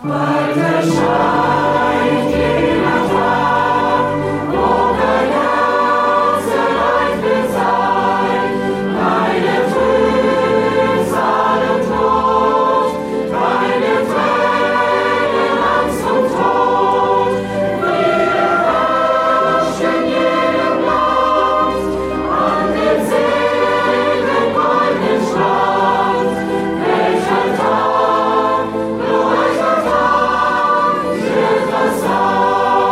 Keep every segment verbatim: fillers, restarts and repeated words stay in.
Tag,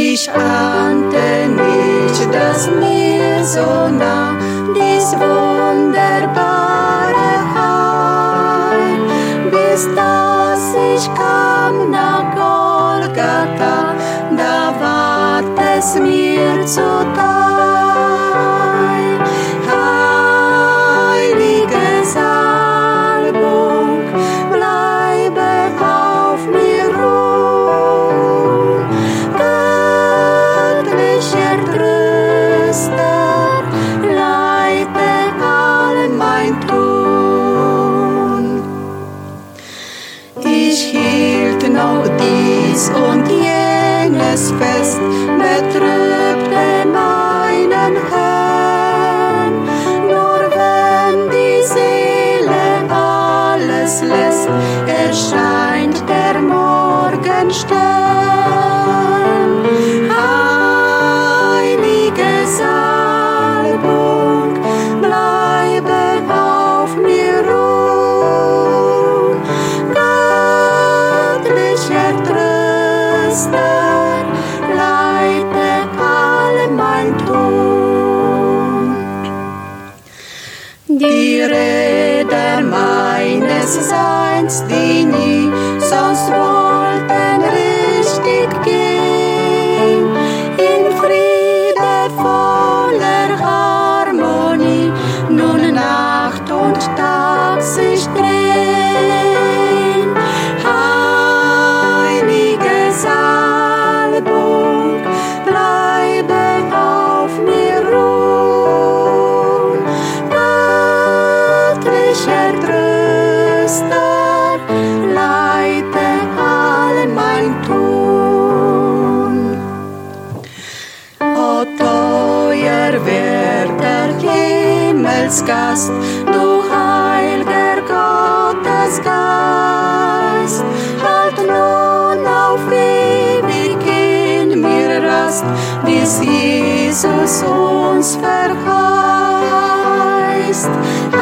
Ich ahnte nicht, dass mir so nah dies wunderbare Heil, bis dass ich kam nach Golgatha, da ward es mir zuteil. Heilige Salbung, bleibe auf mir ruhen. Göttlicher Tröster, leite all mein Tun. Ich hielt noch dies und jenes fest, betrübte meinen Herrn. Nur wenn die Seele alles lässt, erscheint der Morgenstern. Heilige Salbung, bleibe auf mir ruhen. Göttlicher Tröster, leite all mein Tun. Die Räder meines Seins, die nie sonst wollten richtig gehen, in friedevoller Harmonie, nun Nacht und Tag sich drehen. Heilige Salbung, bleibe auf mir ruhen. Göttlicher Tröster, leite all mein Tun. O teuer werter Himmelsgast, du heilger Gottesgeist, halt nun auf ewig in mir Rast, bis Jesus uns verheißt.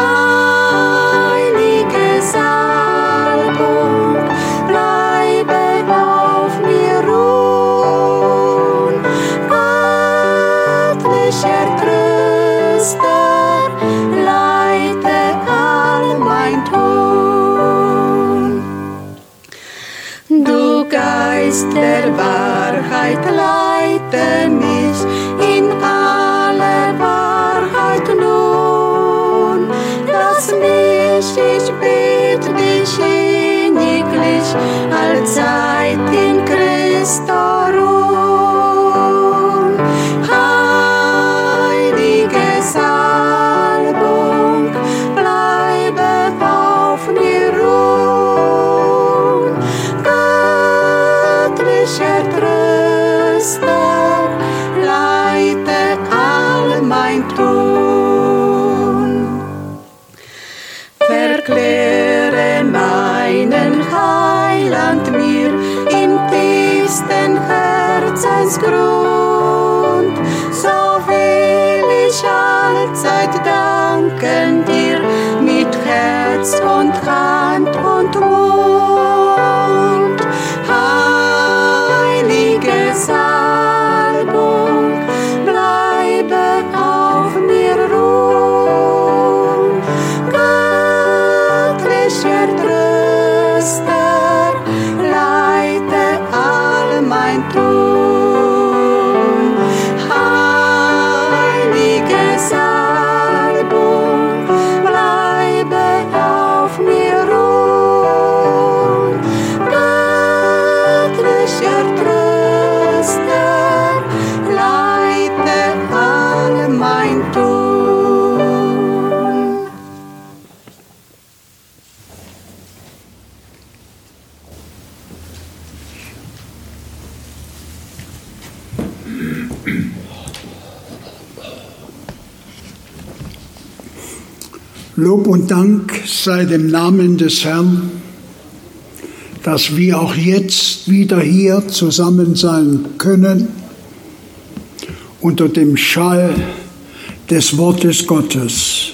Heilige Salbung, bleibe auf mir ruhen. Göttlicher Tröster, leite all mein Tun. Du Geist der Wahrheit, leite mich in alle Wahrheit nun. Lass mich, ich bitt dich inniglich, allzeit in Christo ruhen. Heilige Salbung, bleibe auf mir ruhen. Göttlicher Tröster, leite all mein Tun. Verkläre meinen Heiland mir im tiefsten Herzensgrund, so will ich allzeit danken dir mit Herz und Hand und Mund. Heilige Salbung, bleibe auf mir ruhen. Göttlicher Tröster, leite all mein Tun. Heilige Salbung, bleibe auf mir ruhen. Göttlicher Tröster, leite all mein Tun. Lob und Dank sei dem Namen des Herrn, dass wir auch jetzt wieder hier zusammen sein können, unter dem Schall des Wortes Gottes.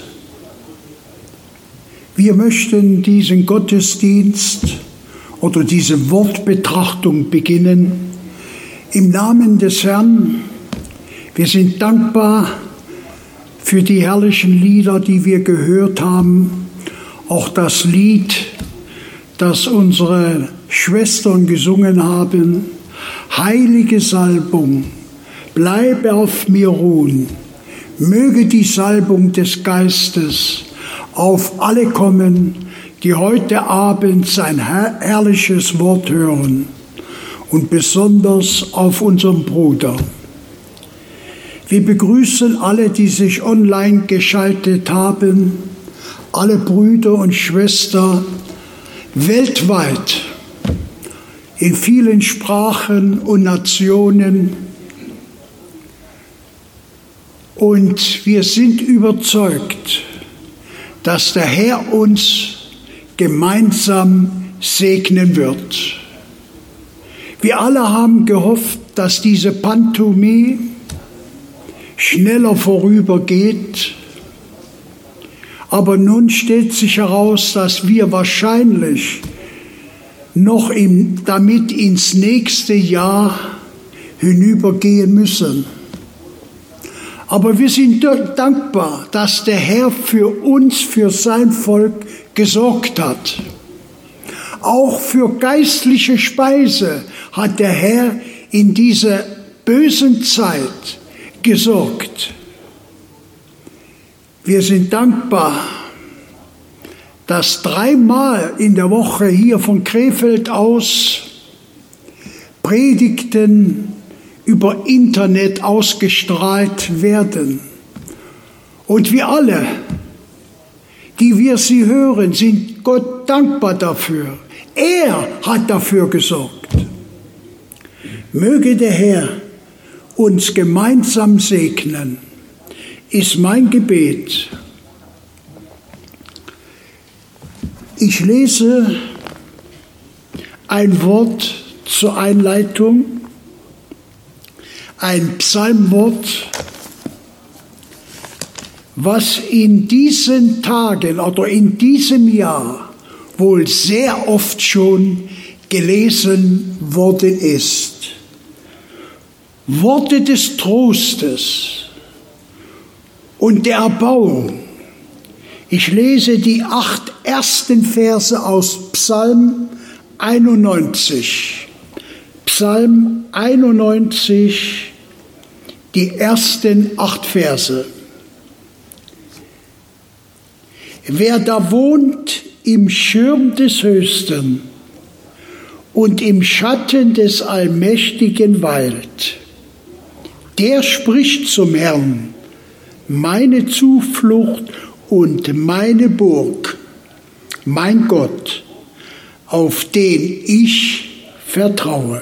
Wir möchten diesen Gottesdienst oder diese Wortbetrachtung beginnen, Im Namen des Herrn, wir sind dankbar für die herrlichen Lieder, die wir gehört haben. Auch das Lied, das unsere Schwestern gesungen haben. Heilige Salbung, bleibe auf mir ruhen. Möge die Salbung des Geistes auf alle kommen, die heute Abend sein herrliches Wort hören. Und besonders auf unseren Bruder. Wir begrüßen alle, die sich online geschaltet haben, alle Brüder und Schwestern weltweit, in vielen Sprachen und Nationen. Und wir sind überzeugt, dass der Herr uns gemeinsam segnen wird. Wir alle haben gehofft, dass diese Pandemie schneller vorübergeht. Aber nun stellt sich heraus, dass wir wahrscheinlich noch im, damit ins nächste Jahr hinübergehen müssen. Aber wir sind dankbar, dass der Herr für uns, für sein Volk gesorgt hat. Auch für geistliche Speise hat der Herr in dieser bösen Zeit gesorgt. Wir sind dankbar, dass dreimal in der Woche hier von Krefeld aus Predigten über Internet ausgestrahlt werden. Und wir alle, die wir sie hören, sind Gott dankbar dafür. Er hat dafür gesorgt. Möge der Herr uns gemeinsam segnen, ist mein Gebet. Ich lese ein Wort zur Einleitung, ein Psalmwort, was in diesen Tagen oder in diesem Jahr wohl sehr oft schon gelesen worden ist. Worte des Trostes und der Erbauung. Ich lese die acht ersten Verse aus Psalm einundneunzig. Psalm einundneunzig, die ersten acht Verse. Wer da wohnt im Schirm des Höchsten und im Schatten des Allmächtigen weilt, der spricht zum Herrn, meine Zuflucht und meine Burg, mein Gott, auf den ich vertraue.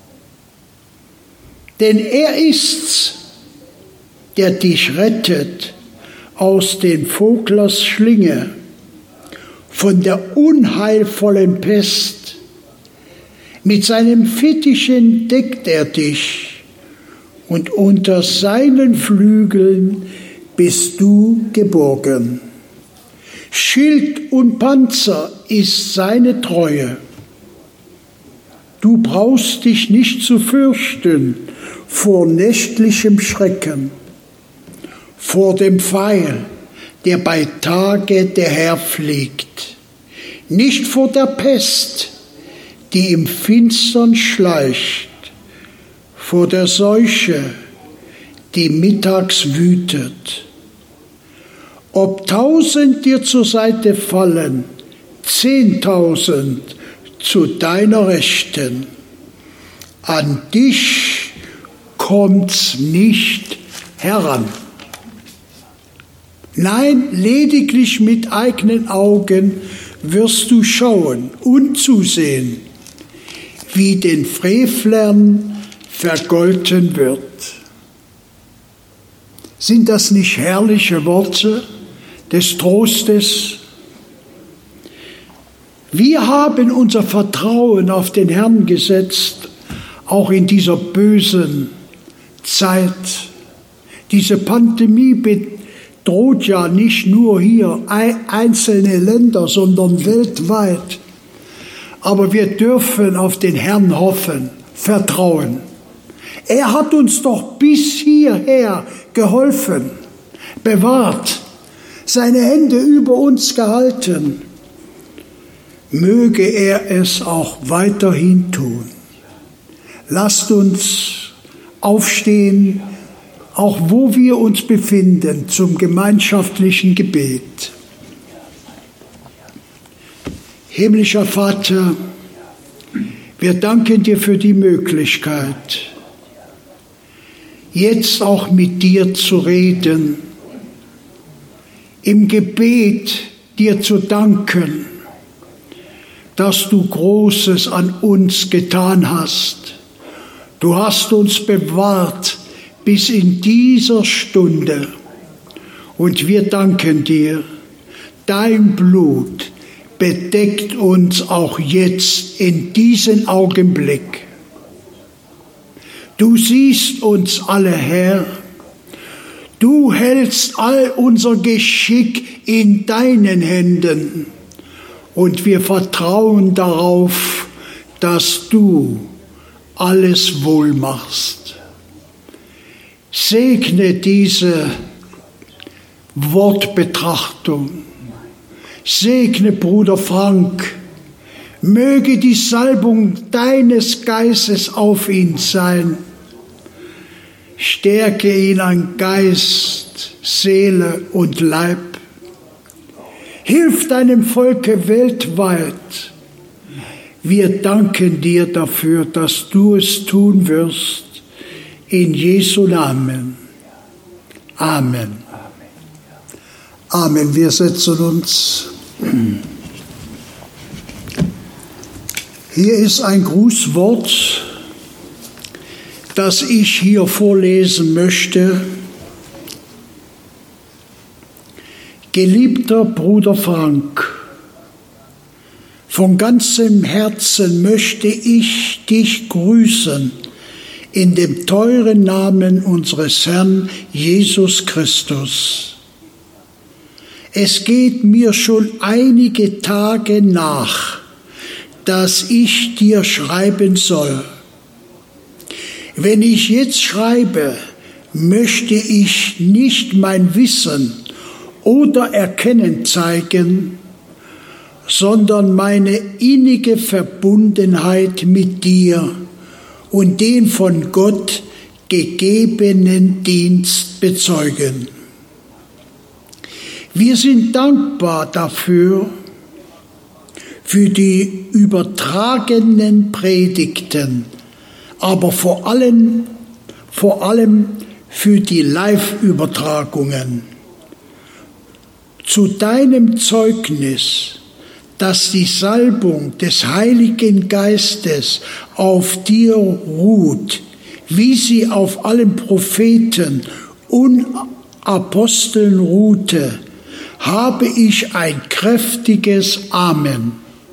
Denn er ist's, der dich rettet aus den Voglers Schlinge, von der unheilvollen Pest. Mit seinem Fittichen deckt er dich, und unter seinen Flügeln bist du geborgen. Schild und Panzer ist seine Treue. Du brauchst dich nicht zu fürchten vor nächtlichem Schrecken, vor dem Pfeil, der bei Tage der Herr fliegt, nicht vor der Pest, die im Finstern schleicht, vor der Seuche, die mittags wütet. Ob tausend dir zur Seite fallen, zehntausend zu deiner Rechten, an dich kommt's nicht heran. Nein, lediglich mit eigenen Augen wirst du schauen und zusehen, wie den Frevlern vergolten wird. Sind das nicht herrliche Worte des Trostes? Wir haben unser Vertrauen auf den Herrn gesetzt, auch in dieser bösen Zeit. Diese Pandemie bedroht ja nicht nur hier einzelne Länder, sondern weltweit. Aber wir dürfen auf den Herrn hoffen, vertrauen. Er hat uns doch bis hierher geholfen, bewahrt, seine Hände über uns gehalten. Möge er es auch weiterhin tun. Lasst uns aufstehen, auch wo wir uns befinden, zum gemeinschaftlichen Gebet. Himmlischer Vater, wir danken dir für die Möglichkeit, jetzt auch mit dir zu reden, im Gebet dir zu danken, dass du Großes an uns getan hast. Du hast uns bewahrt bis in dieser Stunde und wir danken dir. Dein Blut bedeckt uns auch jetzt in diesem Augenblick. Du siehst uns alle, Herr. Du hältst all unser Geschick in deinen Händen und wir vertrauen darauf, dass du alles wohl machst. Segne diese Wortbetrachtung. Segne Bruder Frank. Möge die Salbung deines Geistes auf ihn sein. Stärke ihn an Geist, Seele und Leib. Hilf deinem Volke weltweit. Wir danken dir dafür, dass du es tun wirst. In Jesu Namen. Amen. Amen. Wir setzen uns. Hier ist ein Grußwort, das ich hier vorlesen möchte. Geliebter Bruder Frank, von ganzem Herzen möchte ich dich grüßen in dem teuren Namen unseres Herrn Jesus Christus. Es geht mir schon einige Tage nach, dass ich dir schreiben soll. Wenn ich jetzt schreibe, möchte ich nicht mein Wissen oder Erkennen zeigen, sondern meine innige Verbundenheit mit dir und den von Gott gegebenen Dienst bezeugen. Wir sind dankbar dafür, für die übertragenen Predigten, aber vor allem, vor allem für die Live-Übertragungen. Zu deinem Zeugnis, dass die Salbung des Heiligen Geistes auf dir ruht, wie sie auf allen Propheten und Aposteln ruhte, habe ich ein kräftiges Amen.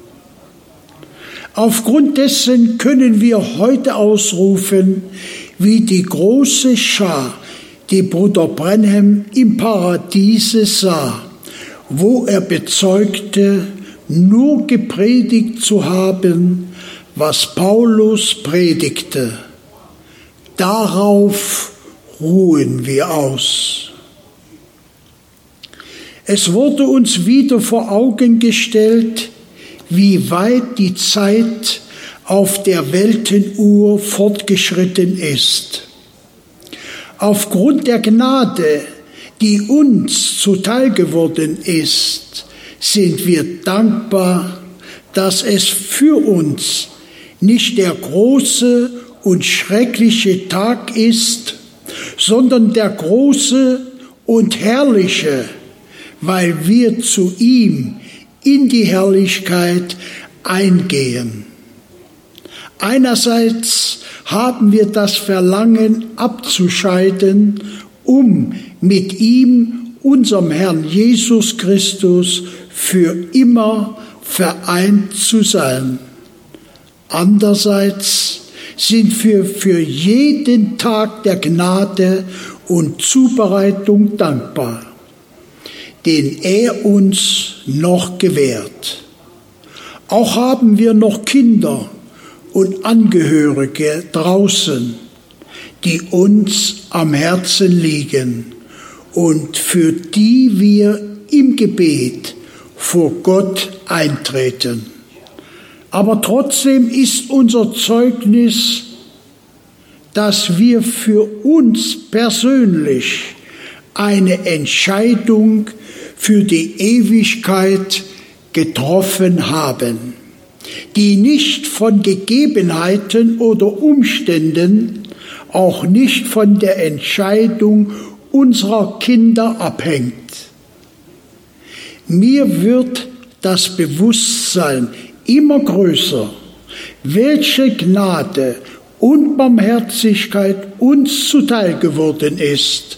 Aufgrund dessen können wir heute ausrufen, wie die große Schar, die Bruder Branham im Paradiese sah, wo er bezeugte, nur gepredigt zu haben, was Paulus predigte. Darauf ruhen wir aus. Es wurde uns wieder vor Augen gestellt, wie weit die Zeit auf der Weltenuhr fortgeschritten ist. Aufgrund der Gnade, die uns zuteil geworden ist, sind wir dankbar, dass es für uns nicht der große und schreckliche Tag ist, sondern der große und herrliche, weil wir zu ihm in die Herrlichkeit eingehen. Einerseits haben wir das Verlangen abzuscheiden, um mit ihm, unserem Herrn Jesus Christus, für immer vereint zu sein. Andererseits sind wir für jeden Tag der Gnade und Zubereitung dankbar, den er uns noch gewährt. Auch haben wir noch Kinder und Angehörige draußen, die uns am Herzen liegen und für die wir im Gebet vor Gott eintreten. Aber trotzdem ist unser Zeugnis, dass wir für uns persönlich eine Entscheidung für die Ewigkeit getroffen haben, die nicht von Gegebenheiten oder Umständen, auch nicht von der Entscheidung unserer Kinder abhängt. Mir wird das Bewusstsein immer größer, welche Gnade und Barmherzigkeit uns zuteil geworden ist,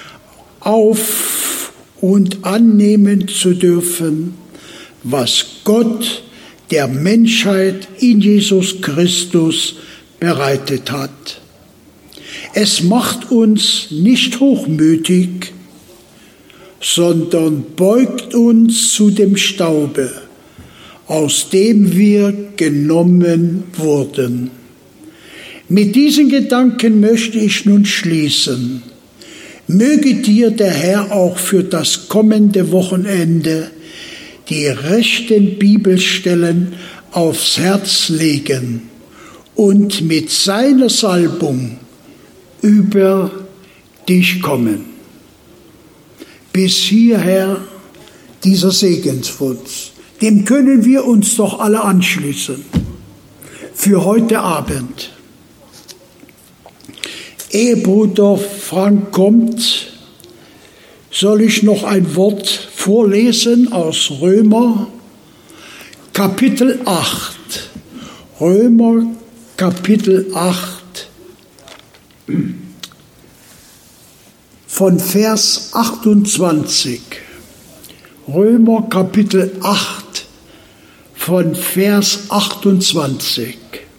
auf und annehmen zu dürfen, was Gott der Menschheit in Jesus Christus bereitet hat. Es macht uns nicht hochmütig, sondern beugt uns zu dem Staube, aus dem wir genommen wurden. Mit diesen Gedanken möchte ich nun schließen. Möge dir der Herr auch für das kommende Wochenende die rechten Bibelstellen aufs Herz legen und mit seiner Salbung über dich kommen. Bis hierher dieser Segenswunsch. Dem können wir uns doch alle anschließen. Für heute Abend. Ehe Bruder Frank kommt, soll ich noch ein Wort vorlesen aus Römer, Kapitel acht. Römer, Kapitel acht, von Vers achtundzwanzig. Römer, Kapitel acht, von Vers achtundzwanzig.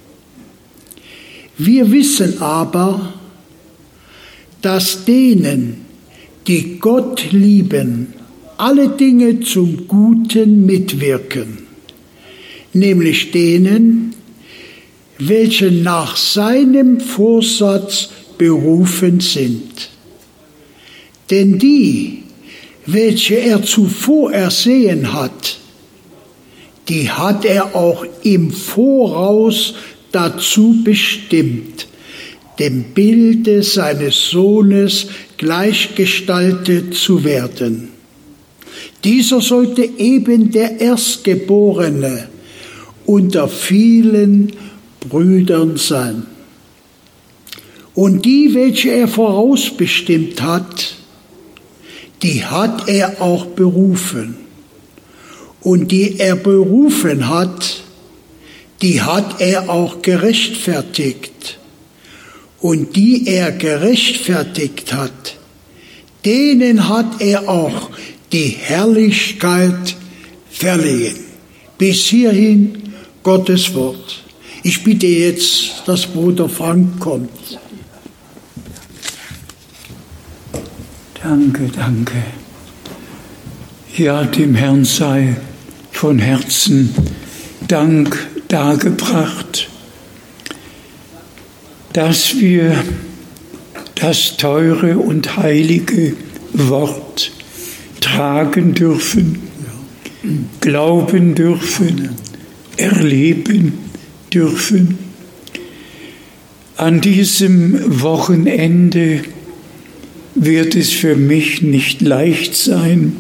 Wir wissen aber, dass denen, die Gott lieben, alle Dinge zum Guten mitwirken, nämlich denen, welche nach seinem Vorsatz berufen sind. Denn die, welche er zuvor ersehen hat, die hat er auch im Voraus dazu bestimmt, dem Bilde seines Sohnes gleichgestaltet zu werden. Dieser sollte eben der Erstgeborene unter vielen Brüdern sein. Und die, welche er vorausbestimmt hat, die hat er auch berufen. Und die er berufen hat, die hat er auch gerechtfertigt. Und die er gerechtfertigt hat, denen hat er auch die Herrlichkeit verliehen. Bis hierhin Gottes Wort. Ich bitte jetzt, dass Bruder Frank kommt. Danke, danke. Ja, dem Herrn sei von Herzen Dank dargebracht, dass wir das teure und heilige Wort tragen dürfen, glauben dürfen, erleben dürfen. An diesem Wochenende wird es für mich nicht leicht sein,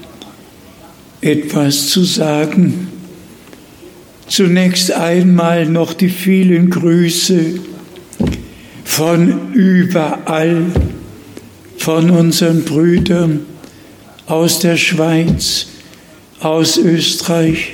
etwas zu sagen. Zunächst einmal noch die vielen Grüße von überall, von unseren Brüdern aus der Schweiz, aus Österreich.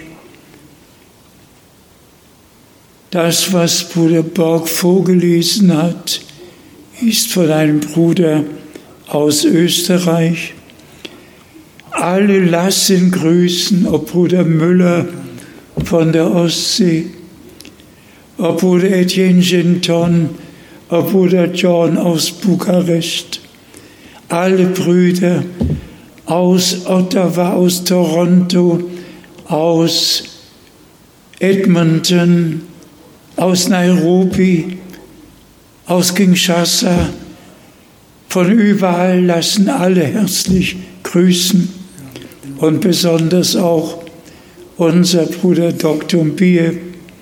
Das, was Bruder Borg vorgelesen hat, ist von einem Bruder aus Österreich. Alle lassen grüßen, ob Bruder Müller von der Ostsee, ob Bruder Etienne Genton, ob Bruder John aus Bukarest, alle Brüder aus Ottawa, aus Toronto, aus Edmonton, aus Nairobi, aus Kinshasa, von überall lassen alle herzlich grüßen und besonders auch unser Bruder Doktor Mbie,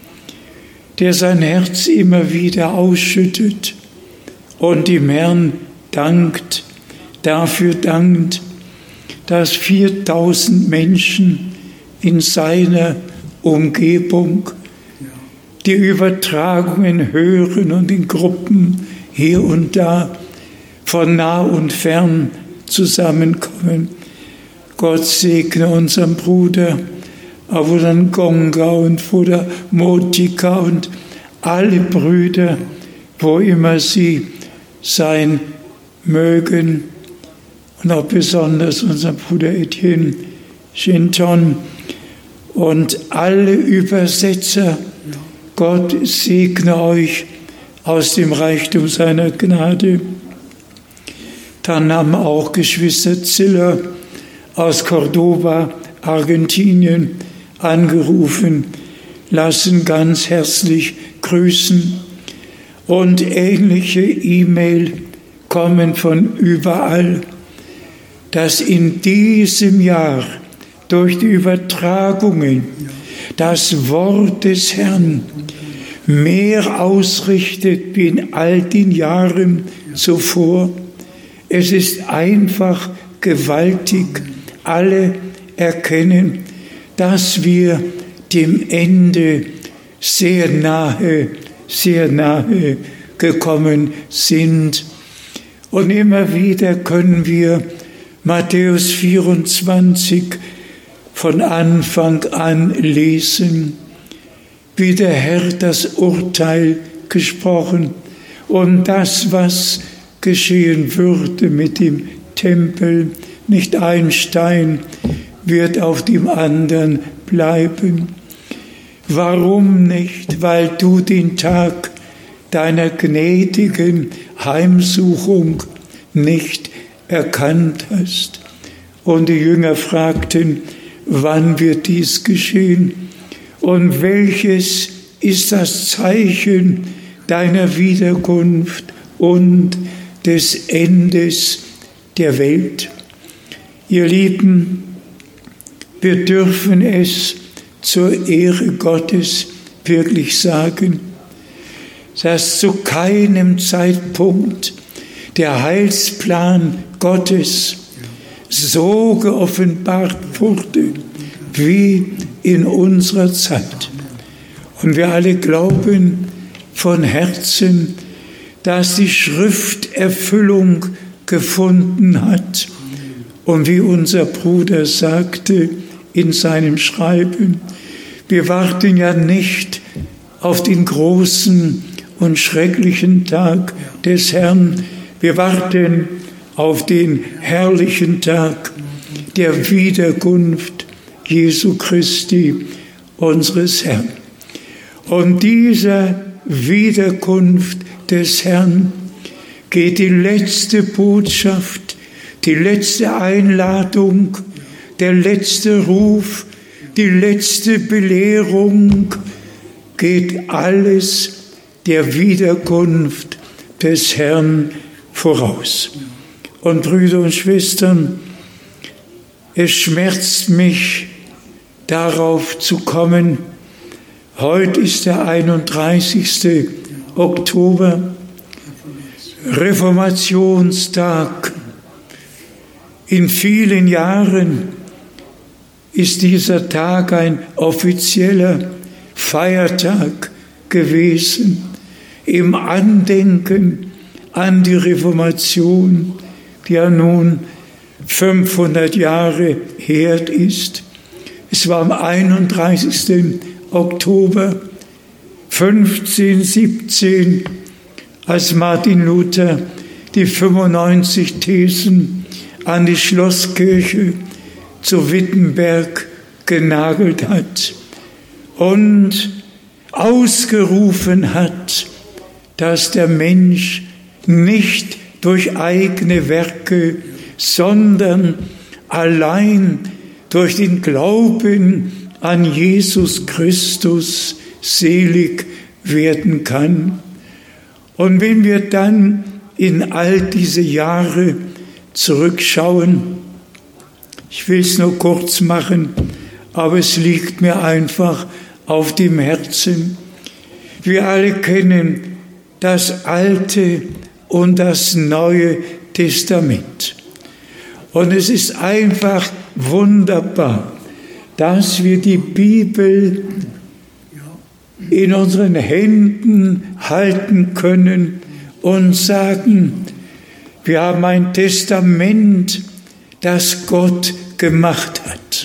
der sein Herz immer wieder ausschüttet und dem Herrn dankt, dafür dankt, dass viertausend Menschen in seiner Umgebung die Übertragungen hören und in Gruppen hier und da von nah und fern zusammenkommen. Gott segne unseren Bruder Bruder Ngonga und Bruder Motika und alle Brüder, wo immer sie sein mögen. Und auch besonders unser Bruder Etienne Shinton und alle Übersetzer. Gott segne euch aus dem Reichtum seiner Gnade. Dann haben auch Geschwister Ziller aus Cordoba, Argentinien, angerufen, lassen ganz herzlich grüßen. Und ähnliche E-Mail kommen von überall, dass in diesem Jahr durch die Übertragungen das Wort des Herrn mehr ausrichtet wie in all den Jahren zuvor. Es ist einfach gewaltig. Alle erkennen, dass wir dem Ende sehr nahe, sehr nahe gekommen sind. Und immer wieder können wir Matthäus vierundzwanzig von Anfang an lesen, wie der Herr das Urteil gesprochen und das, was geschehen würde mit dem Tempel. Nicht ein Stein wird auf dem anderen bleiben. Warum nicht? Weil du den Tag deiner gnädigen Heimsuchung nicht erkannt hast. Und die Jünger fragten, wann wird dies geschehen? Und welches ist das Zeichen deiner Wiederkunft und des Endes der Welt? Ihr Lieben, wir dürfen es zur Ehre Gottes wirklich sagen, dass zu keinem Zeitpunkt der Heilsplan Gottes so geoffenbart wurde wie in unserer Zeit. Und wir alle glauben von Herzen, dass die Schrift Erfüllung gefunden hat. Und wie unser Bruder sagte in seinem Schreiben, wir warten ja nicht auf den großen und schrecklichen Tag des Herrn, wir warten auf den herrlichen Tag der Wiederkunft Jesu Christi, unseres Herrn. Und dieser Wiederkunft des Herrn geht die letzte Botschaft, die letzte Einladung, der letzte Ruf, die letzte Belehrung, geht alles der Wiederkunft des Herrn voraus. Und Brüder und Schwestern, es schmerzt mich, darauf zu kommen. Heute ist der einunddreißigste Oktober, Reformationstag. In vielen Jahren ist dieser Tag ein offizieller Feiertag gewesen im Andenken an die Reformation, die ja nun fünfhundert Jahre her ist. Es war am einunddreißigsten Oktober fünfzehnhundertsiebzehn, als Martin Luther die fünfundneunzig Thesen an die Schlosskirche zu Wittenberg genagelt hat und ausgerufen hat, dass der Mensch nicht durch eigene Werke, sondern allein durch den Glauben an Jesus Christus selig werden kann. Und wenn wir dann in all diese Jahre zurückschauen, ich will es nur kurz machen, aber es liegt mir einfach auf dem Herzen. Wir alle kennen das Alte und das Neue Testament. Und es ist einfach wunderbar, dass wir die Bibel in unseren Händen halten können und sagen, wir haben ein Testament, das Gott gemacht hat.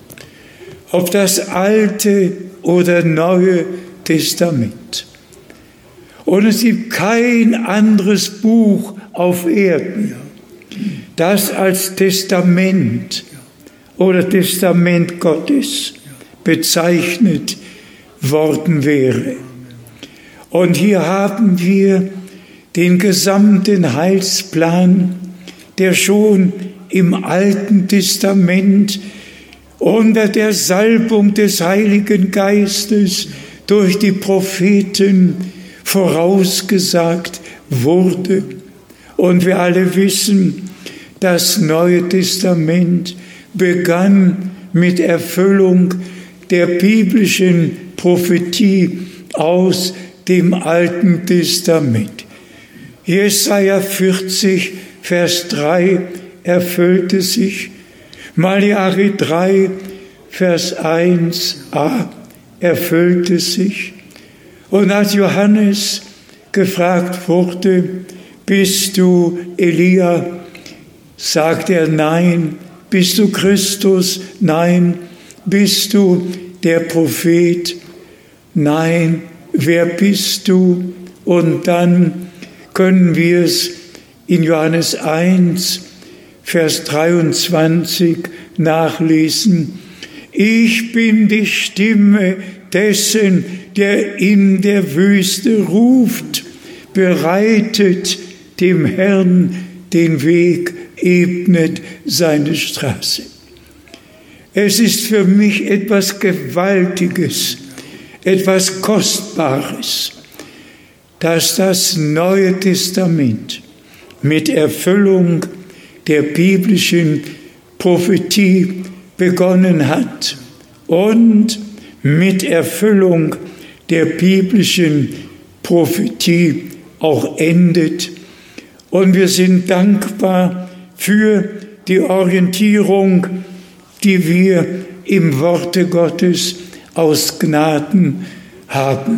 Ob das Alte oder Neue Testament. Und es gibt kein anderes Buch auf Erden, das als Testament oder Testament Gottes bezeichnet worden wäre. Und hier haben wir den gesamten Heilsplan, der schon im Alten Testament unter der Salbung des Heiligen Geistes durch die Propheten vorausgesagt wurde. Und wir alle wissen, das Neue Testament begann mit Erfüllung der biblischen Prophetie aus dem Alten Testament. Jesaja vierzig, Vers drei erfüllte sich. Malachi drei, Vers eins a erfüllte sich. Und als Johannes gefragt wurde, bist du Elia? Sagt er, nein. Bist du Christus? Nein. Bist du der Prophet? Nein. Wer bist du? Und dann können wir es in Johannes eins, Vers dreiundzwanzig nachlesen. Ich bin die Stimme dessen, der in der Wüste ruft, bereitet dem Herrn den Weg, ebnet seine Straße. Es ist für mich etwas Gewaltiges, etwas Kostbares, dass das Neue Testament mit Erfüllung der biblischen Prophetie begonnen hat und mit Erfüllung der biblischen Prophetie auch endet. Und wir sind dankbar für die Orientierung, die wir im Worte Gottes aus Gnaden haben.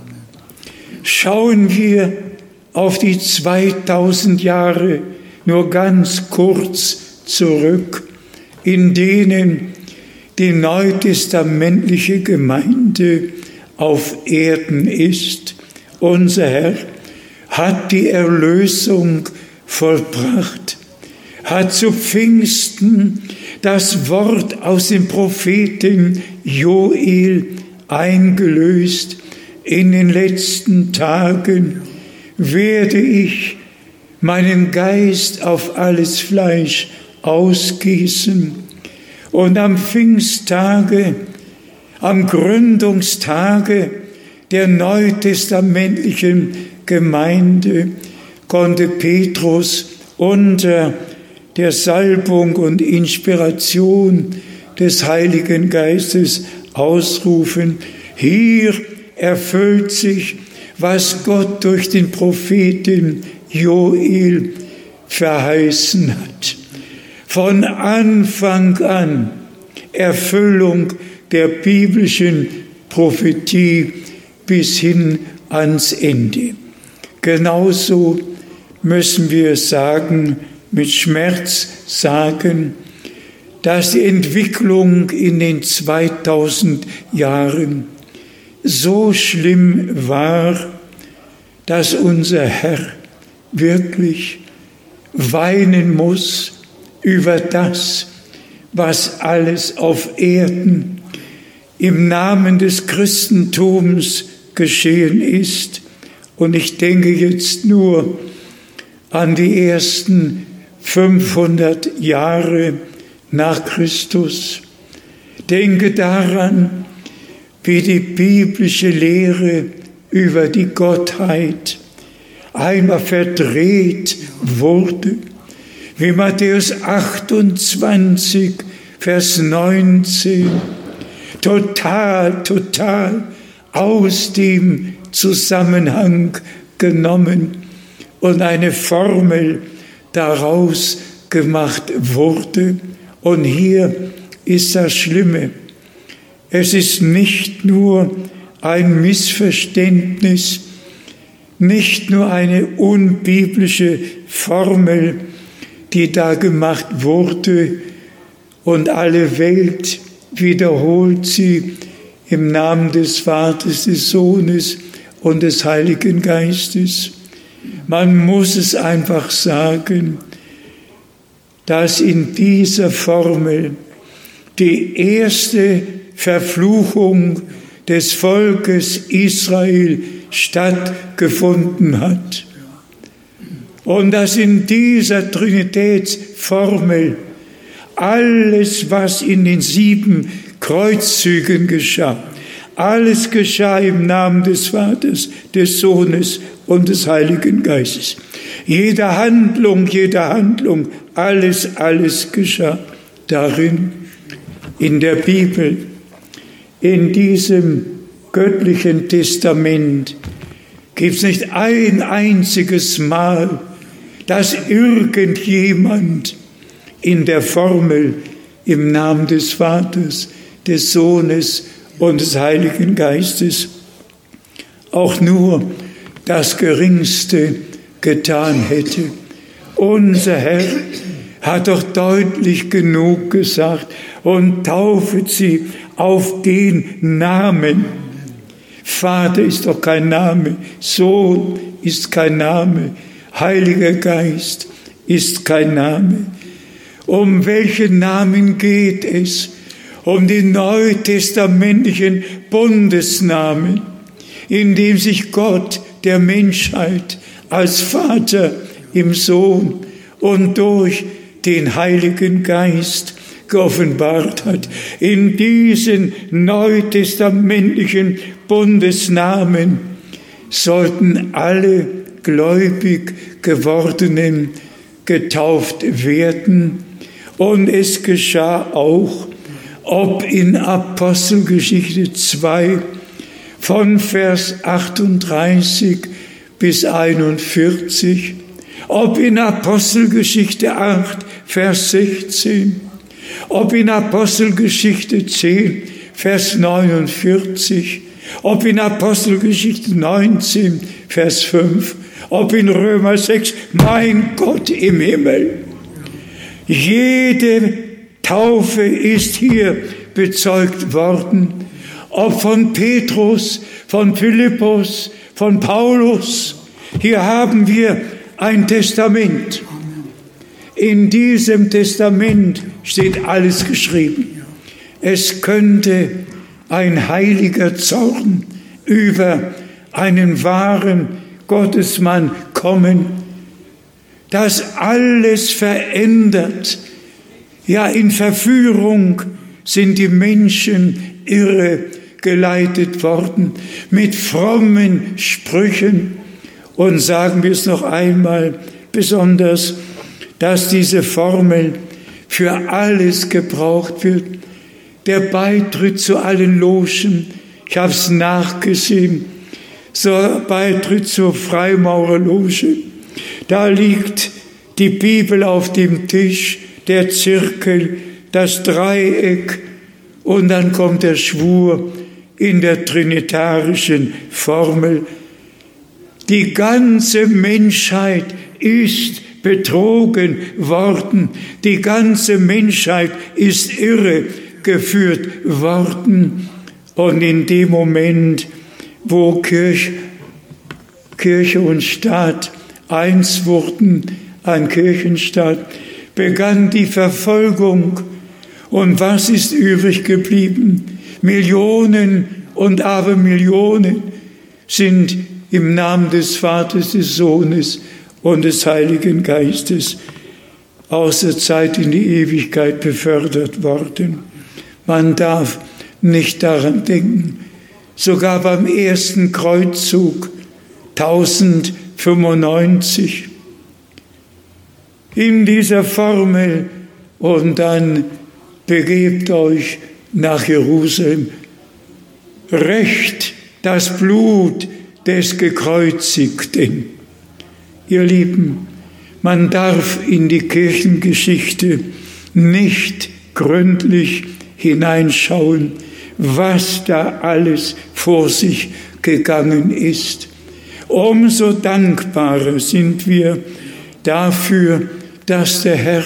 Schauen wir auf die zweitausend Jahre nur ganz kurz zurück, in denen die neutestamentliche Gemeinde auf Erden ist. Unser Herr hat die Erlösung vollbracht, hat zu Pfingsten das Wort aus dem Propheten Joel eingelöst. In den letzten Tagen werde ich meinen Geist auf alles Fleisch ausgießen. Und am Pfingsttage, am Gründungstage der neutestamentlichen Gemeinde, konnte Petrus unter der Salbung und Inspiration des Heiligen Geistes ausrufen, hier erfüllt sich, was Gott durch den Propheten Joel verheißen hat. Von Anfang an Erfüllung der biblischen Prophetie bis hin ans Ende. Genauso müssen wir sagen, mit Schmerz sagen, dass die Entwicklung in den zweitausend Jahren so schlimm war, dass unser Herr wirklich weinen muss über das, was alles auf Erden im Namen des Christentums geschehen ist. Und ich denke jetzt nur an die ersten fünfhundert Jahre nach Christus. Denke daran, wie die biblische Lehre über die Gottheit einmal verdreht wurde, wie Matthäus achtundzwanzig, Vers neunzehn, total, total aus dem Zusammenhang genommen und eine Formel daraus gemacht wurde. Und hier ist das Schlimme. Es ist nicht nur ein Missverständnis, nicht nur eine unbiblische Formel, die da gemacht wurde und alle Welt wiederholt sie im Namen des Vaters, des Sohnes und des Heiligen Geistes. Man muss es einfach sagen, dass in dieser Formel die erste Verfluchung des Volkes Israel stattgefunden hat. Und dass in dieser Trinitätsformel alles, was in den sieben Kreuzzügen geschah, alles geschah im Namen des Vaters, des Sohnes und des Heiligen Geistes. Jede Handlung, jede Handlung, alles, alles geschah darin, in der Bibel, in diesem göttlichen Testament gibt es nicht ein einziges Mal, dass irgendjemand in der Formel im Namen des Vaters, des Sohnes und des Heiligen Geistes auch nur das Geringste getan hätte. Unser Herr hat doch deutlich genug gesagt: und taufet sie auf den Namen. Vater ist doch kein Name, Sohn ist kein Name, Heiliger Geist ist kein Name. Um welchen Namen geht es? Um den neutestamentlichen Bundesnamen, in dem sich Gott der Menschheit als Vater im Sohn und durch den Heiligen Geist geoffenbart hat. In diesen neutestamentlichen Bundesnamen sollten alle gläubig gewordenen getauft werden. Und es geschah auch, ob in Apostelgeschichte zwei von Vers achtunddreißig bis einundvierzig, ob in Apostelgeschichte acht, Vers sechzehn, ob in Apostelgeschichte zehn, Vers neunundvierzig, ob in Apostelgeschichte neunzehn, Vers fünf, ob in Römer sechs, mein Gott im Himmel. Jede Taufe ist hier bezeugt worden, ob von Petrus, von Philippus, von Paulus. Hier haben wir ein Testament. In diesem Testament steht alles geschrieben. Es könnte ein heiliger Zorn über einen wahren Gottesmann kommen, das alles verändert. Ja, in Verführung sind die Menschen irre geleitet worden mit frommen Sprüchen. Und sagen wir es noch einmal besonders, dass diese Formel für alles gebraucht wird. Der Beitritt zu allen Logen, ich habe es nachgesehen, der Beitritt zur Freimaurerloge, da liegt die Bibel auf dem Tisch, der Zirkel, das Dreieck und dann kommt der Schwur in der trinitarischen Formel. Die ganze Menschheit ist betrogen worden. Die ganze Menschheit ist irregeführt worden. Und in dem Moment, wo Kirche, Kirche und Staat eins wurden, ein Kirchenstaat, begann die Verfolgung. Und was ist übrig geblieben? Millionen und Abermillionen sind im Namen des Vaters, des Sohnes und des Heiligen Geistes aus der Zeit in die Ewigkeit befördert worden. Man darf nicht daran denken, sogar beim ersten Kreuzzug tausendfünfundneunzig. In dieser Formel: und dann begebt euch nach Jerusalem. Rächt das Blut des Gekreuzigten. Ihr Lieben, man darf in die Kirchengeschichte nicht gründlich hineinschauen, was da alles vor sich gegangen ist. Umso dankbarer sind wir dafür, dass der Herr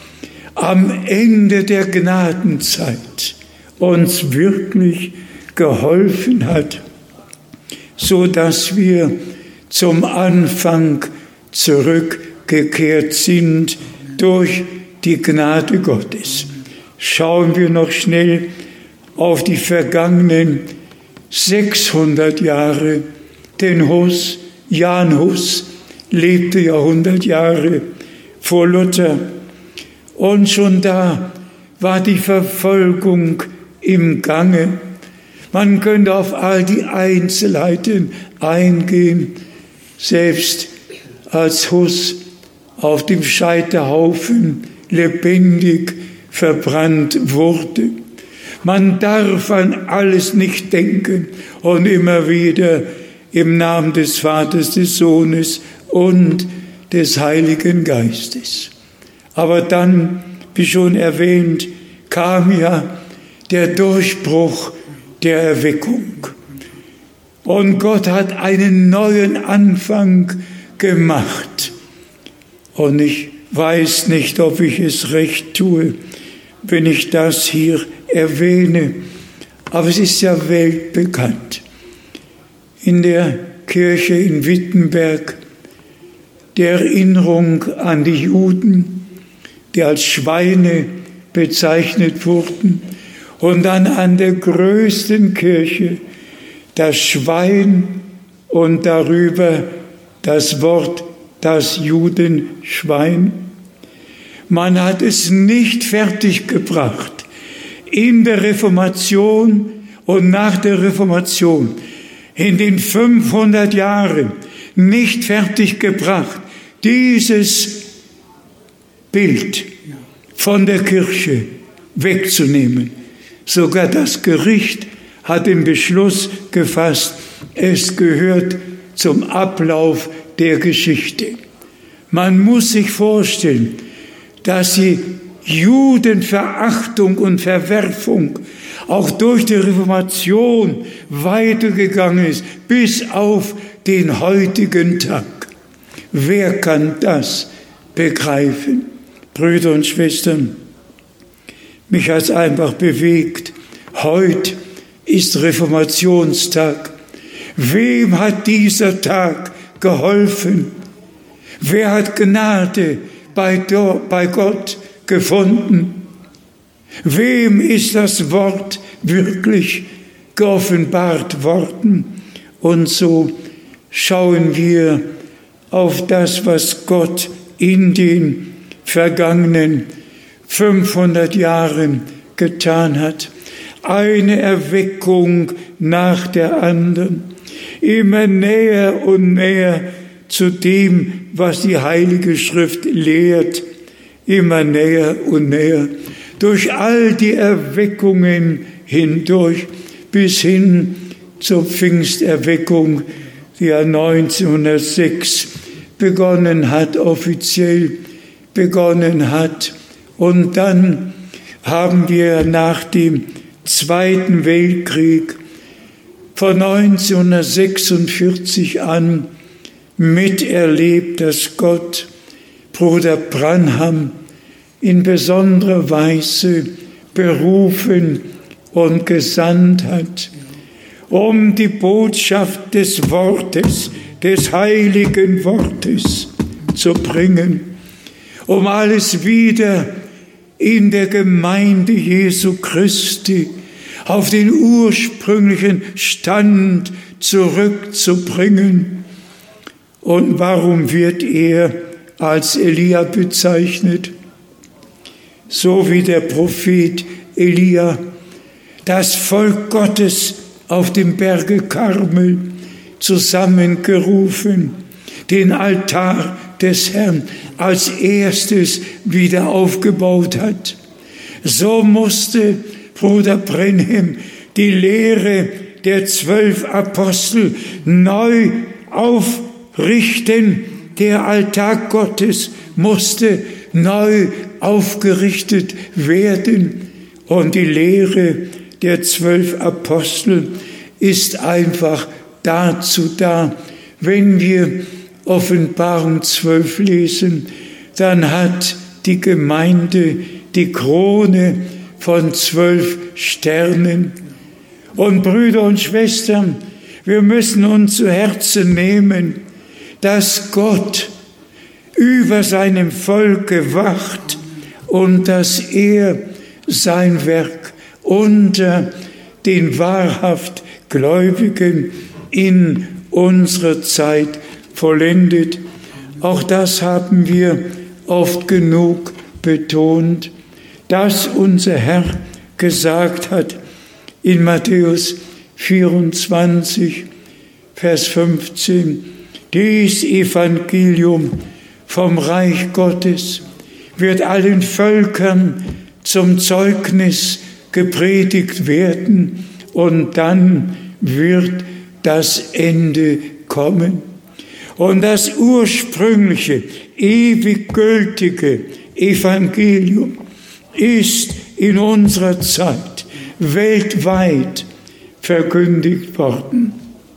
am Ende der Gnadenzeit uns wirklich geholfen hat, so dass wir zum Anfang zurückgekehrt sind durch die Gnade Gottes. Schauen wir noch schnell auf die vergangenen sechshundert Jahre. Denn Hus, Jan Hus, lebte ja hundert Jahre vor Luther. Und schon da war die Verfolgung im Gange. Man könnte auf all die Einzelheiten eingehen. Selbst als Hus auf dem Scheiterhaufen lebendig verbrannt wurde. Man darf an alles nicht denken und immer wieder im Namen des Vaters, des Sohnes und des Heiligen Geistes. Aber dann, wie schon erwähnt, kam ja der Durchbruch der Erweckung. Und Gott hat einen neuen Anfang gemacht. Und ich weiß nicht, ob ich es recht tue, wenn ich das hier erwähne. Aber es ist ja weltbekannt. In der Kirche in Wittenberg die Erinnerung an die Juden, die als Schweine bezeichnet wurden, und dann an der größten Kirche das Schwein und darüber das Wort, das Judenschwein. Man hat es nicht fertiggebracht, in der Reformation und nach der Reformation, in den fünfhundert Jahren, nicht fertiggebracht, dieses Bild von der Kirche wegzunehmen. Sogar das Gericht hat den Beschluss gefasst, es gehört zum Ablauf der Geschichte. Man muss sich vorstellen, dass die Judenverachtung und Verwerfung auch durch die Reformation weitergegangen ist, bis auf den heutigen Tag. Wer kann das begreifen? Brüder und Schwestern, mich hat es einfach bewegt. Heute ist Reformationstag. Wem hat dieser Tag geholfen? Wer hat Gnade bei Gott gefunden? Wem ist das Wort wirklich geoffenbart worden? Und so schauen wir auf das, was Gott in den vergangenen fünfhundert Jahren getan hat. Eine Erweckung nach der anderen, immer näher und näher zu dem, was die Heilige Schrift lehrt, immer näher und näher, durch all die Erweckungen hindurch, bis hin zur Pfingsterweckung, die ja neunzehnhundertsechs begonnen hat, offiziell begonnen hat. Und dann haben wir nach dem Zweiten Weltkrieg von neunzehnhundertsechsundvierzig an miterlebt, dass Gott Bruder Branham in besonderer Weise berufen und gesandt hat, um die Botschaft des Wortes, des heiligen Wortes zu bringen, um alles wieder in der Gemeinde Jesu Christi auf den ursprünglichen Stand zurückzubringen. Und warum wird er als Elia bezeichnet? So wie der Prophet Elia das Volk Gottes auf dem Berge Karmel zusammengerufen, den Altar des Herrn als erstes wieder aufgebaut hat. So musste Bruder Branham die Lehre der zwölf Apostel neu aufrichten. Der Altar Gottes musste neu aufgerichtet werden. Und die Lehre der zwölf Apostel ist einfach dazu da. Wenn wir Offenbarung zwölf lesen, dann hat die Gemeinde die Krone von zwölf Sternen. Und Brüder und Schwestern, wir müssen uns zu Herzen nehmen, dass Gott über seinem Volke wacht und dass er sein Werk unter den wahrhaft Gläubigen in unserer Zeit vollendet. Auch das haben wir oft genug betont, dass unser Herr gesagt hat in Matthäus vierundzwanzig, Vers fünfzehn, dies Evangelium vom Reich Gottes wird allen Völkern zum Zeugnis gepredigt werden und dann wird das Ende kommen. Und das ursprüngliche, ewig gültige Evangelium ist in unserer Zeit weltweit verkündigt worden.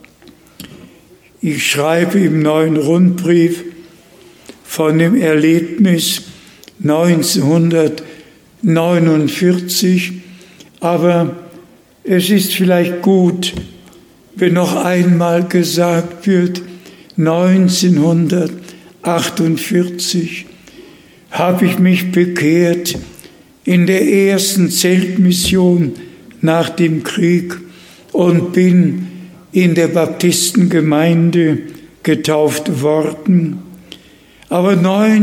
Ich schreibe im neuen Rundbrief von dem Erlebnis neunzehnhundertneunundvierzig, aber es ist vielleicht gut, wenn noch einmal gesagt wird, neunzehnhundertachtundvierzig habe ich mich bekehrt in der ersten Zeltmission nach dem Krieg und bin in der Baptistengemeinde getauft worden. Aber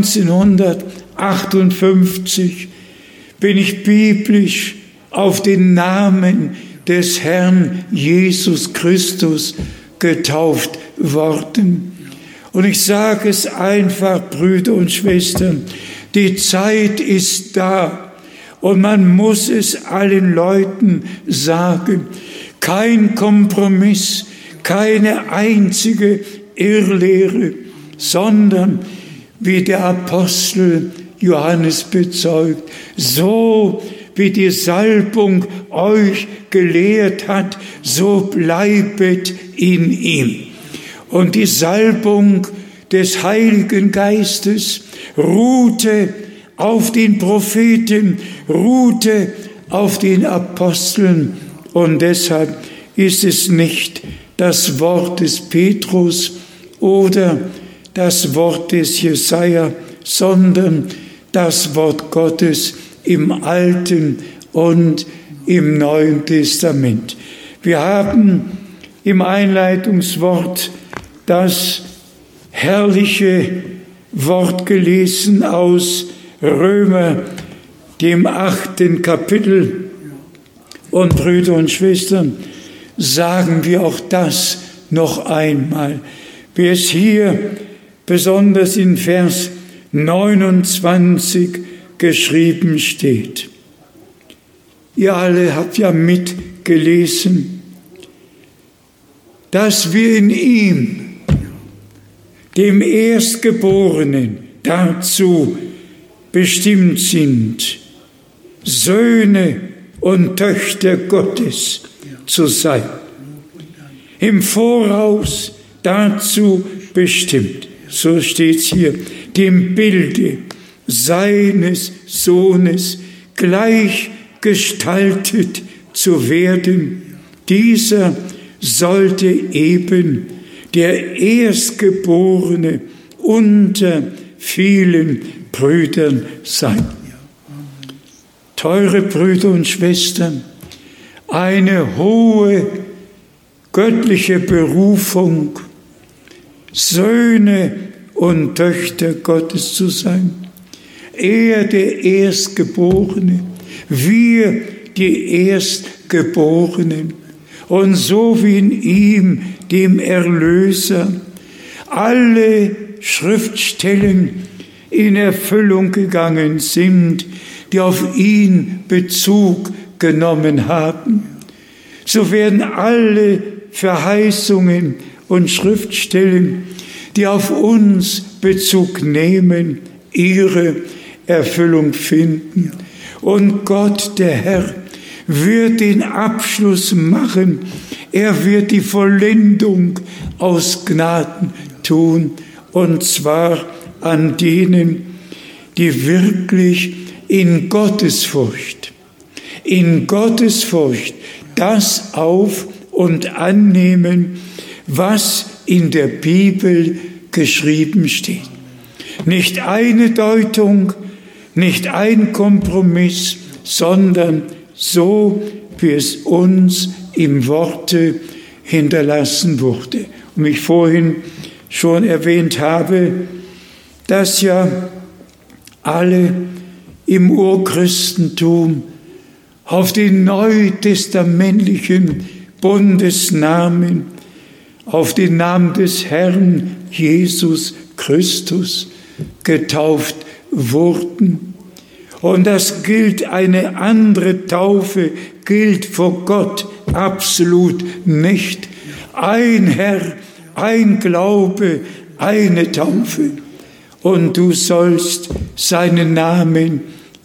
neunzehnhundertachtundfünfzig bin ich biblisch auf den Namen des Herrn Jesus Christus getauft worden. Und ich sage es einfach, Brüder und Schwestern, die Zeit ist da und man muss es allen Leuten sagen. Kein Kompromiss, keine einzige Irrlehre, sondern wie der Apostel Johannes bezeugt, so wie die Salbung euch gelehrt hat, so bleibet in ihm. Und die Salbung des Heiligen Geistes ruhte auf den Propheten, ruhte auf den Aposteln. Und deshalb ist es nicht das Wort des Petrus oder das Wort des Jesaja, sondern das Wort Gottes im Alten und im Neuen Testament. Wir haben im Einleitungswort das herrliche Wort gelesen aus Römer, dem achten Kapitel. Und Brüder und Schwestern, sagen wir auch das noch einmal, wie es hier besonders in Vers neunundzwanzig geschrieben steht. Ihr alle habt ja mitgelesen, dass wir in ihm, dem Erstgeborenen, dazu bestimmt sind, Söhne und Töchter Gottes zu sein. Im Voraus dazu bestimmt, so steht es hier, dem Bilde seines Sohnes gleichgestaltet zu werden. Dieser sollte eben der Erstgeborene unter vielen Brüdern sein. Teure Brüder und Schwestern, eine hohe göttliche Berufung, Söhne und Töchter Gottes zu sein. Er, der Erstgeborene, wir, die Erstgeborenen. Und so wie in ihm, dem Erlöser, alle Schriftstellen in Erfüllung gegangen sind, die auf ihn Bezug genommen haben, so werden alle Verheißungen und Schriftstellen, die auf uns Bezug nehmen, ihre Erfüllung finden. Und Gott, der Herr, wird den Abschluss machen. Er wird die Vollendung aus Gnaden tun, und zwar an denen, die wirklich in Gottesfurcht, in Gottesfurcht das auf- und annehmen, was in der Bibel geschrieben steht. Nicht eine Deutung, nicht ein Kompromiss, sondern so, wie es uns im Worte hinterlassen wurde. Und ich vorhin schon erwähnt habe, dass ja alle im Urchristentum auf den neutestamentlichen Bundesnamen, auf den Namen des Herrn Jesus Christus getauft wurden. Und das gilt, eine andere Taufe gilt vor Gott absolut nicht. Ein Herr, ein Glaube, eine Taufe. Und du sollst seinen Namen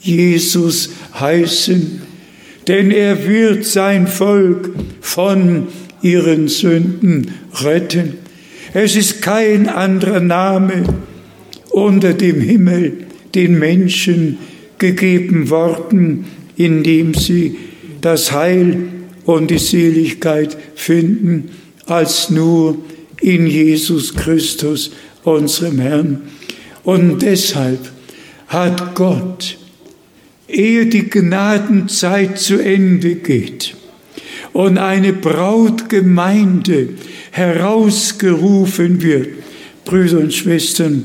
Jesus heißen, denn er wird sein Volk von ihren Sünden retten. Es ist kein anderer Name unter dem Himmel den Menschen gegeben worden, in dem sie das Heil und die Seligkeit finden, als nur in Jesus Christus, unserem Herrn. Und deshalb hat Gott, ehe die Gnadenzeit zu Ende geht und eine Brautgemeinde herausgerufen wird, Brüder und Schwestern,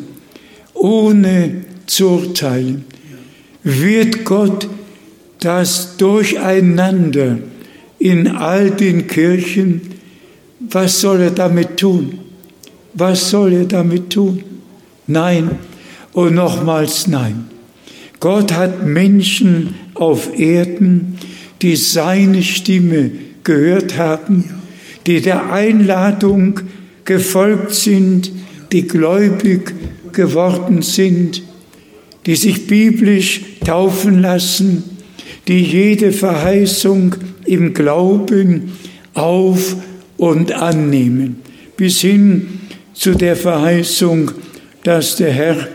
ohne zu urteilen, wird Gott das Durcheinander in all den Kirchen, was soll er damit tun? Was soll er damit tun? Nein und nochmals nein. Gott hat Menschen auf Erden, die seine Stimme gehört haben, die der Einladung gefolgt sind, die gläubig geworden sind, die sich biblisch taufen lassen, die jede Verheißung im Glauben auf- und annehmen, bis hin zu der Verheißung, dass der Herr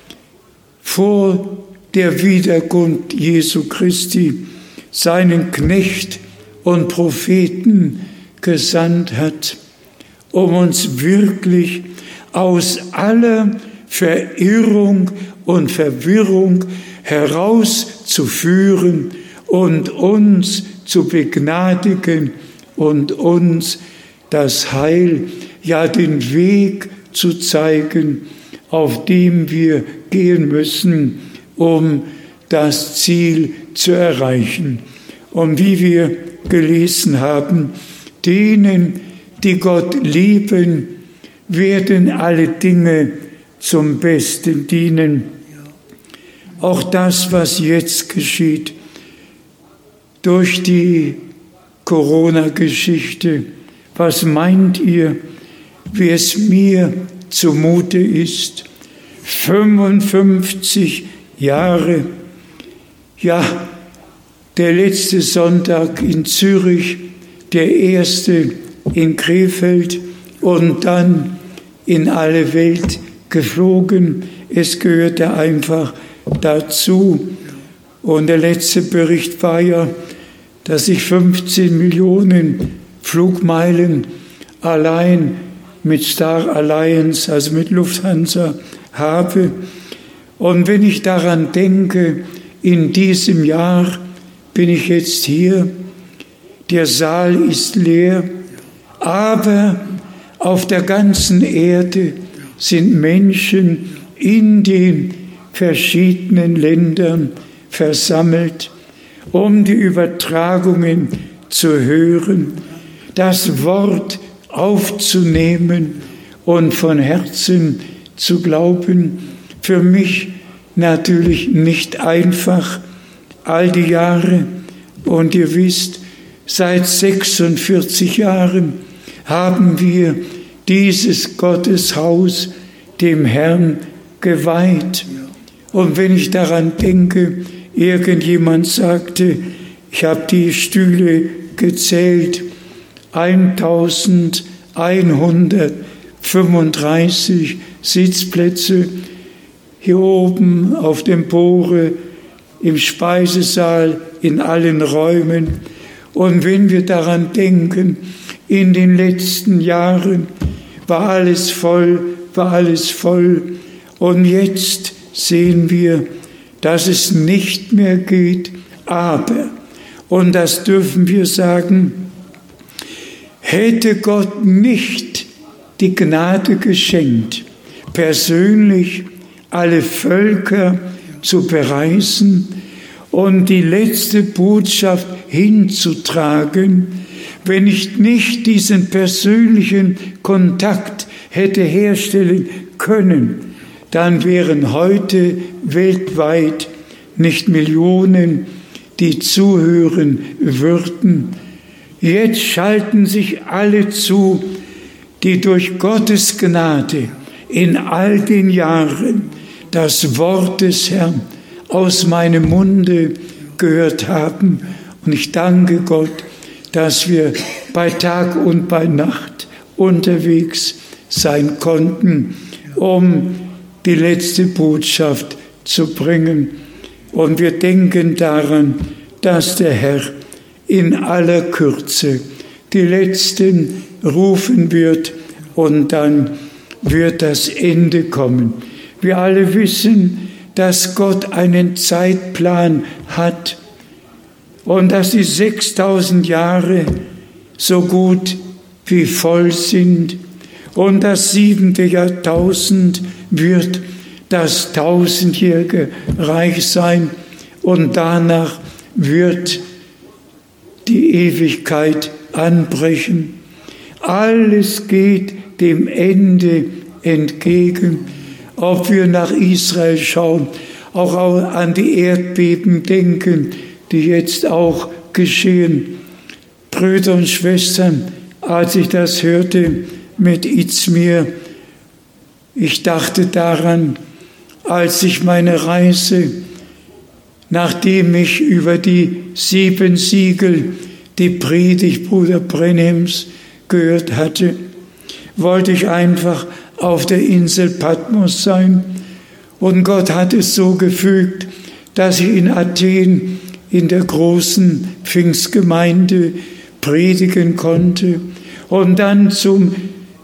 vor der Wiederkunft Jesu Christi seinen Knecht und Propheten gesandt hat, um uns wirklich aus aller Verirrung und Verwirrung herauszuführen und uns zu begnadigen und uns das Heil, ja den Weg zu zeigen, auf dem wir gehen müssen, um das Ziel zu erreichen. Und wie wir gelesen haben, denen, die Gott lieben, werden alle Dinge zum Besten dienen. Auch das, was jetzt geschieht, durch die Corona-Geschichte, was meint ihr, wie es mir zumute ist? fünfundfünfzig Jahre, ja, der letzte Sonntag in Zürich, der erste in Krefeld und dann in alle Welt geflogen. Es gehörte einfach dazu. Und der letzte Bericht war ja, dass ich fünfzehn Millionen Flugmeilen allein mit Star Alliance, also mit Lufthansa, habe. Und wenn ich daran denke, in diesem Jahr bin ich jetzt hier, der Saal ist leer, aber auf der ganzen Erde sind Menschen in den verschiedenen Ländern versammelt, um die Übertragungen zu hören. das Wort aufzunehmen und von Herzen zu glauben. Für mich natürlich nicht einfach, all die Jahre. Und ihr wisst, seit sechsundvierzig Jahren haben wir dieses Gotteshaus dem Herrn geweiht. Und wenn ich daran denke, irgendjemand sagte, ich habe die Stühle gezählt, eintausendeinhundertfünfunddreißig Sitzplätze hier oben auf dem Empore, im Speisesaal, in allen Räumen. Und wenn wir daran denken, in den letzten Jahren war alles voll, war alles voll. Und jetzt sehen wir, dass es nicht mehr geht, aber, und das dürfen wir sagen, hätte Gott nicht die Gnade geschenkt, persönlich alle Völker zu bereisen und die letzte Botschaft hinzutragen, wenn ich nicht diesen persönlichen Kontakt hätte herstellen können, dann wären heute weltweit nicht Millionen, die zuhören würden. Jetzt schalten sich alle zu, die durch Gottes Gnade in all den Jahren das Wort des Herrn aus meinem Munde gehört haben. Und ich danke Gott, dass wir bei Tag und bei Nacht unterwegs sein konnten, um die letzte Botschaft zu bringen. Und wir denken daran, dass der Herr in aller Kürze die Letzten rufen wird und dann wird das Ende kommen. Wir alle wissen, dass Gott einen Zeitplan hat und dass die sechstausend Jahre so gut wie voll sind und das siebente Jahrtausend wird das tausendjährige Reich sein und danach wird die Ewigkeit anbrechen. Alles geht dem Ende entgegen. Ob wir nach Israel schauen, auch an die Erdbeben denken, die jetzt auch geschehen. Brüder und Schwestern, als ich das hörte mit Izmir, ich dachte daran, als ich meine Reise, nachdem ich über die sieben Siegel, die Predigt Bruder Brenhems gehört hatte, wollte ich einfach auf der Insel Patmos sein. Und Gott hat es so gefügt, dass ich in Athen in der großen Pfingstgemeinde predigen konnte und dann zum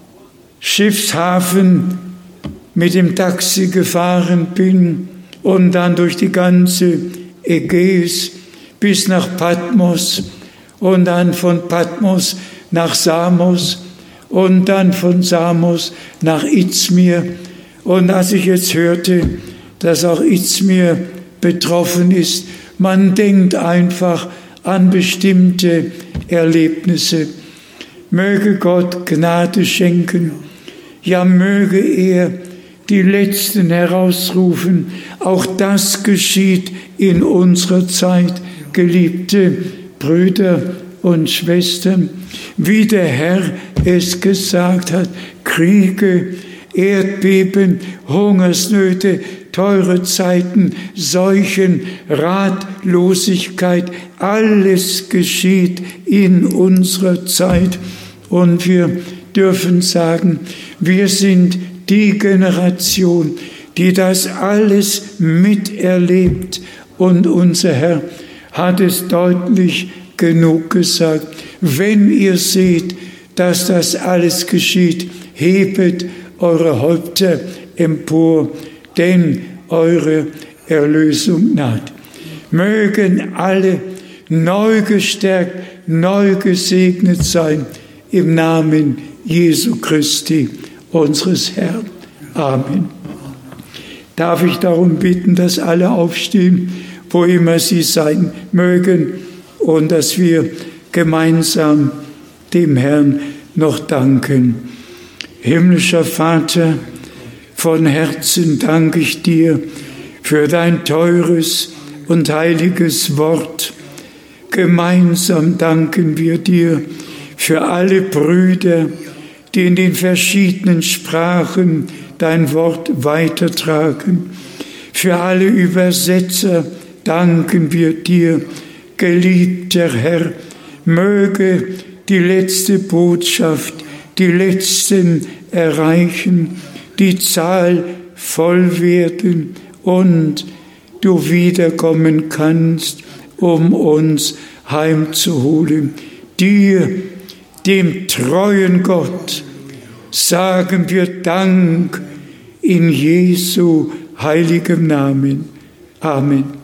Schiffshafen mit dem Taxi gefahren bin und dann durch die ganze Ägäis bis nach Patmos und dann von Patmos nach Samos und dann von Samos nach Izmir. Und als ich jetzt hörte, dass auch Izmir betroffen ist, man denkt einfach an bestimmte Erlebnisse. Möge Gott Gnade schenken, ja möge er die Letzten herausrufen. Auch das geschieht in unserer Zeit, geliebte Brüder und Schwestern, wie der Herr es gesagt hat, Kriege, Erdbeben, Hungersnöte, teure Zeiten, Seuchen, Ratlosigkeit, alles geschieht in unserer Zeit. Und wir dürfen sagen, wir sind die Generation, die das alles miterlebt. Und unser Herr hat es deutlich genug gesagt. Wenn ihr seht, dass das alles geschieht, hebet eure Häupter empor, denn eure Erlösung naht. Mögen alle neu gestärkt, neu gesegnet sein im Namen Jesu Christi, unseres Herrn. Amen. Darf ich darum bitten, dass alle aufstehen, wo immer sie sein mögen, und dass wir gemeinsam dem Herrn noch danken. Himmlischer Vater, von Herzen danke ich dir für dein teures und heiliges Wort. Gemeinsam danken wir dir für alle Brüder, die in den verschiedenen Sprachen dein Wort weitertragen. Für alle Übersetzer danken wir dir, geliebter Herr. Möge die letzte Botschaft, die letzten erreichen, die Zahl voll werden und du wiederkommen kannst, um uns heimzuholen. Dir, dem treuen Gott, sagen wir Dank in Jesu heiligem Namen. Amen.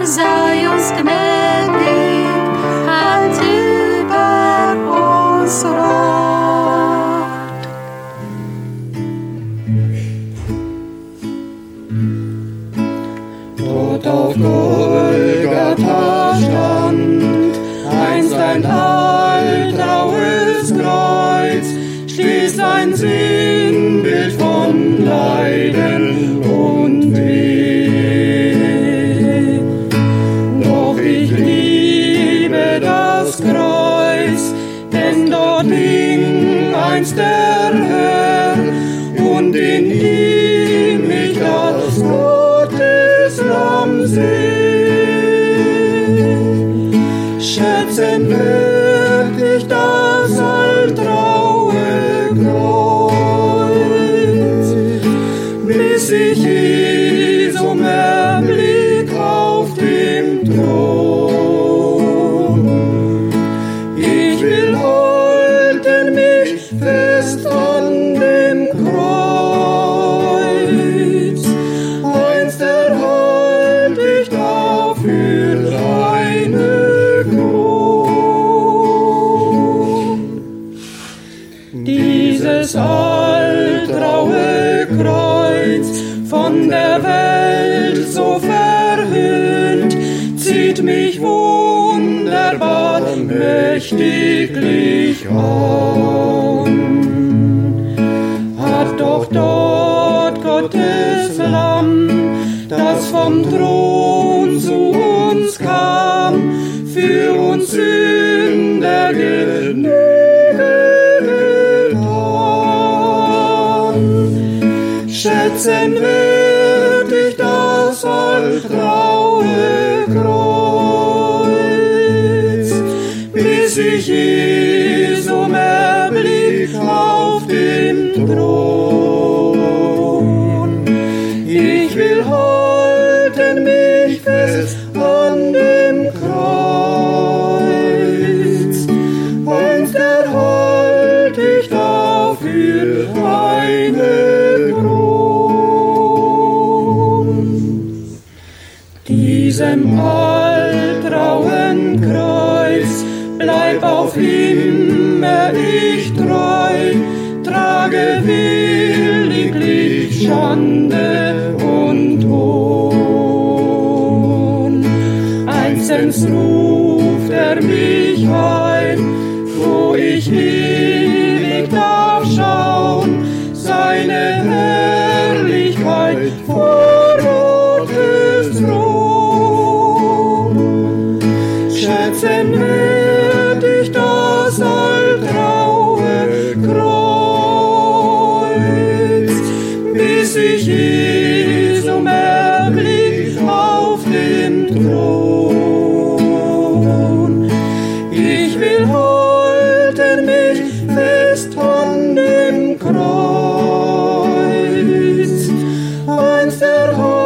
Sei uns gnädig, halt über uns ein Sinnbild von Leiden und Weh. Doch ich liebe das Kreuz, denn dort hing einst der Herr, und in ihm ich das Gotteslamm seh. Schätzen wird ich das altraue Kreuz, bis ich Jesum erblick auf dem Thron. Ich will halten mich fest an dem Kreuz, einst erhalt ich dafür eine Kron. Dieses altraue Kreuz, von der Welt so verhöhnt, zieht mich wunderbar mächtiglich an. Hat doch dort Gottes Lamm, das vom Thron zu uns kam, für uns Sünder Genüge getan. Schätzen wird ich das altraue Kreuz, bis ich Jesum erblick auf dem Thron. Ich will halten mich fest an dem Kreuz, einst erhalt ich dafür eine Kron. Diesem altrauen Kreuz bleib auf immer ich treu, trage williglich Schande und Hohn. Einstens ruft er mich heim, wo ich ewig darf schauen, seine Herrlichkeit vor Gottes Thron. Schätzen wird ich das altraue Kreuz, bis ich Jesum erblick auf dem Thron. Ich will halten mich fest an dem Kreuz, einst erhalten